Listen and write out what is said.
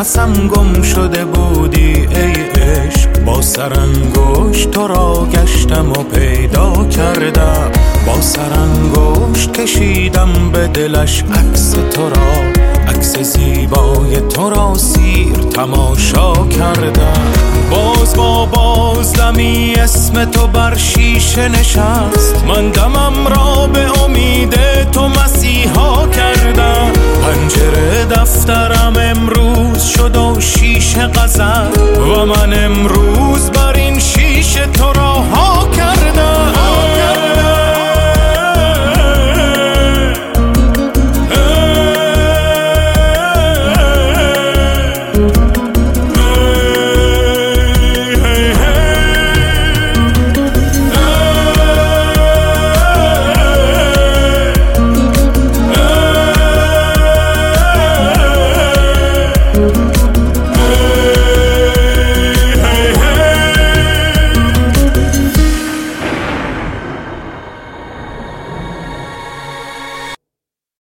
نفسم گم شده بودی ای عشق. با سرانگشت تو را گشتم و پیدا کردم، با سرانگشت کشیدم به دلش عکس تو را، عکس زیبای تو را سیر تماشا کردم. باز با بازدمی اسم تو بر شیشه نشست، من دمم را به امید تو مسیحا کردم. پنجره دفترم امروز شد و شیشه غزل و من امروز